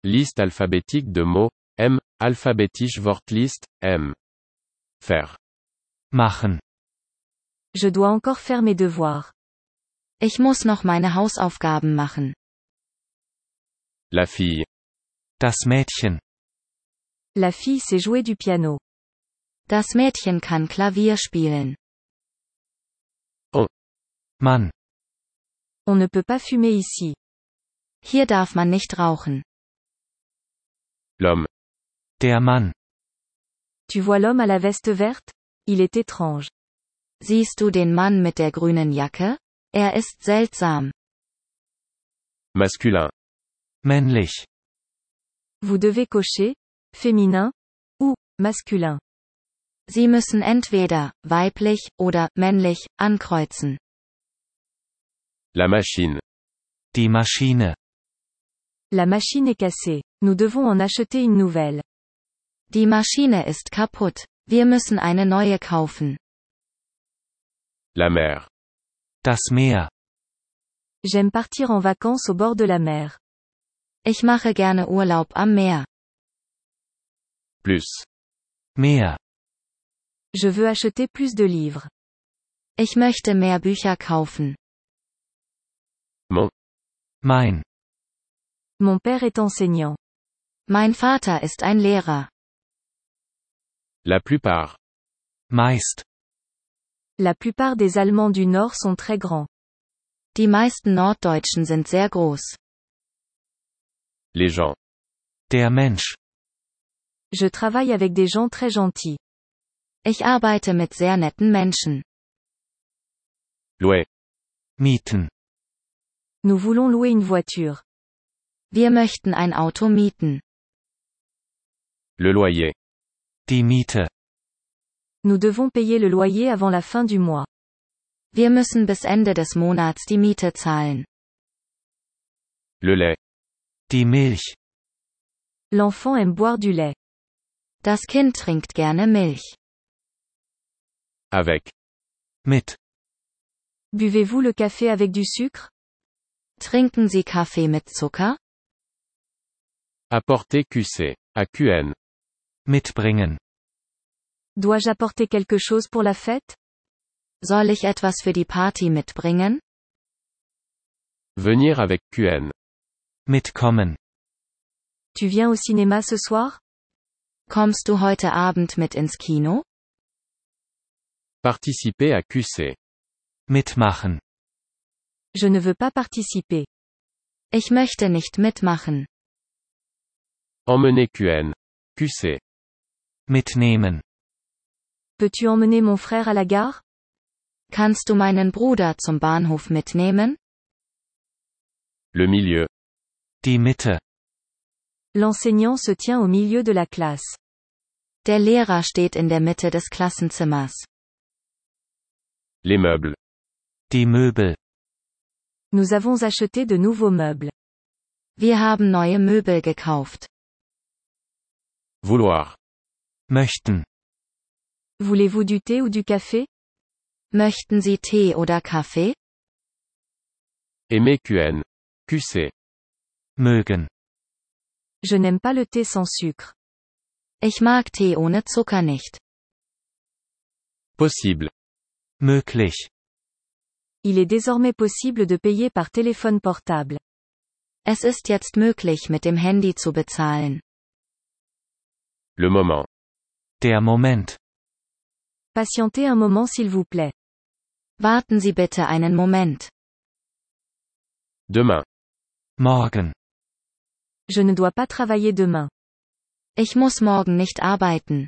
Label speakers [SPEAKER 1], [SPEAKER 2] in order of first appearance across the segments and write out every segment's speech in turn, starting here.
[SPEAKER 1] Liste alphabétique de mots, M, alphabätische Wortlist, M. Faire.
[SPEAKER 2] Machen.
[SPEAKER 3] Je dois encore faire mes devoirs.
[SPEAKER 4] Ich muss noch meine Hausaufgaben machen.
[SPEAKER 1] La fille.
[SPEAKER 2] Das Mädchen.
[SPEAKER 3] La fille sait jouer du piano.
[SPEAKER 4] Das Mädchen kann Klavier spielen.
[SPEAKER 2] Mann.
[SPEAKER 3] On ne peut pas fumer ici.
[SPEAKER 4] Hier darf man nicht rauchen.
[SPEAKER 1] L'homme.
[SPEAKER 2] Der Mann.
[SPEAKER 3] Tu vois l'homme à la veste verte? Il est étrange.
[SPEAKER 4] Siehst du den Mann mit der grünen Jacke? Er ist seltsam.
[SPEAKER 1] Masculin.
[SPEAKER 2] Männlich.
[SPEAKER 3] Vous devez cocher, féminin, ou, masculin.
[SPEAKER 4] Sie müssen entweder, weiblich, oder, männlich, ankreuzen.
[SPEAKER 1] La machine.
[SPEAKER 2] Die Maschine.
[SPEAKER 3] La machine est cassée. Nous devons en acheter une nouvelle.
[SPEAKER 4] Die Maschine ist kaputt. Wir müssen eine neue kaufen.
[SPEAKER 1] La mer.
[SPEAKER 2] Das Meer.
[SPEAKER 3] J'aime partir en vacances au bord de la mer.
[SPEAKER 4] Ich mache gerne Urlaub am Meer.
[SPEAKER 1] Plus.
[SPEAKER 2] Mehr.
[SPEAKER 3] Je veux acheter plus de livres.
[SPEAKER 4] Ich möchte mehr Bücher kaufen.
[SPEAKER 1] Mon.
[SPEAKER 2] Mein.
[SPEAKER 3] Mon père est enseignant.
[SPEAKER 4] Mein Vater ist ein Lehrer.
[SPEAKER 1] La plupart.
[SPEAKER 2] Meist.
[SPEAKER 3] La plupart des Allemands du Nord sont très grands.
[SPEAKER 4] Die meisten Norddeutschen sind sehr groß.
[SPEAKER 1] Les gens.
[SPEAKER 2] Der Mensch.
[SPEAKER 3] Je travaille avec des gens très gentils.
[SPEAKER 4] Ich arbeite mit sehr netten Menschen.
[SPEAKER 1] Louer.
[SPEAKER 2] Mieten.
[SPEAKER 3] Nous voulons louer une voiture.
[SPEAKER 4] Wir möchten ein Auto mieten.
[SPEAKER 1] Le loyer.
[SPEAKER 2] Die Miete.
[SPEAKER 3] Nous devons payer le loyer avant la fin du mois.
[SPEAKER 4] Wir müssen bis Ende des Monats die Miete zahlen.
[SPEAKER 1] Le lait.
[SPEAKER 2] Die Milch.
[SPEAKER 3] L'enfant aime boire du lait.
[SPEAKER 4] Das Kind trinkt gerne Milch.
[SPEAKER 1] Avec.
[SPEAKER 2] Mit.
[SPEAKER 3] Buvez-vous le café avec du sucre?
[SPEAKER 4] Trinken Sie Kaffee mit Zucker?
[SPEAKER 1] Apporter QC. AQN.
[SPEAKER 2] Mitbringen.
[SPEAKER 3] Dois-je apporter quelque chose pour la fête?
[SPEAKER 4] Soll ich etwas für die Party mitbringen?
[SPEAKER 1] Venir avec QN.
[SPEAKER 2] Mitkommen.
[SPEAKER 3] Tu viens au cinéma ce soir?
[SPEAKER 4] Kommst du heute Abend mit ins Kino?
[SPEAKER 1] Participer à QC.
[SPEAKER 2] Mitmachen.
[SPEAKER 3] Je ne veux pas participer.
[SPEAKER 4] Ich möchte nicht mitmachen.
[SPEAKER 1] Emmener QN. QC.
[SPEAKER 2] Mitnehmen.
[SPEAKER 3] Peux-tu emmener mon frère à la gare?
[SPEAKER 4] Kannst du meinen Bruder zum Bahnhof mitnehmen?
[SPEAKER 1] Le milieu.
[SPEAKER 2] Die Mitte.
[SPEAKER 3] L'enseignant se tient au milieu de la classe.
[SPEAKER 4] Der Lehrer steht in der Mitte des Klassenzimmers.
[SPEAKER 1] Les meubles.
[SPEAKER 2] Die Möbel.
[SPEAKER 3] Nous avons acheté de nouveaux meubles.
[SPEAKER 4] Wir haben neue Möbel gekauft.
[SPEAKER 1] Vouloir.
[SPEAKER 2] Möchten.
[SPEAKER 3] Voulez-vous du thé ou du café?
[SPEAKER 4] Möchten Sie Tee oder Kaffee?
[SPEAKER 1] Aimer QN. QC.
[SPEAKER 2] Mögen.
[SPEAKER 3] Je n'aime pas le thé sans sucre.
[SPEAKER 4] Ich mag Tee ohne Zucker nicht.
[SPEAKER 1] Possible.
[SPEAKER 2] Möglich.
[SPEAKER 3] Il est désormais possible de payer par téléphone portable.
[SPEAKER 4] Es ist jetzt möglich, mit dem Handy zu bezahlen.
[SPEAKER 1] Le moment.
[SPEAKER 2] Der Moment.
[SPEAKER 3] Patientez un moment s'il vous plaît.
[SPEAKER 4] Warten Sie bitte einen Moment.
[SPEAKER 1] Demain.
[SPEAKER 2] Morgen.
[SPEAKER 3] Je ne dois pas travailler demain.
[SPEAKER 4] Ich muss morgen nicht arbeiten.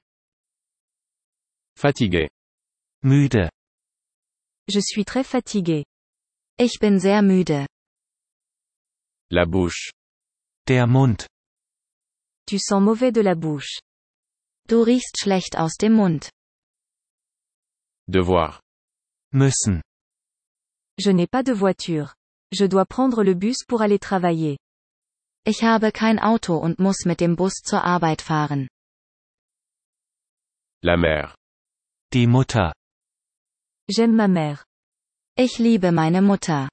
[SPEAKER 1] Fatigué.
[SPEAKER 2] Müde.
[SPEAKER 3] Je suis très fatigué.
[SPEAKER 4] Ich bin sehr müde.
[SPEAKER 1] La bouche.
[SPEAKER 2] Der Mund.
[SPEAKER 3] Tu sens mauvais de la bouche.
[SPEAKER 4] Du riechst schlecht aus dem Mund.
[SPEAKER 1] Devoir.
[SPEAKER 2] Müssen.
[SPEAKER 3] Je n'ai pas de voiture. Je dois prendre le bus pour aller travailler.
[SPEAKER 4] Ich habe kein Auto und muss mit dem Bus zur Arbeit fahren.
[SPEAKER 1] La mère.
[SPEAKER 2] Die Mutter.
[SPEAKER 3] J'aime ma mère.
[SPEAKER 4] Ich liebe meine Mutter.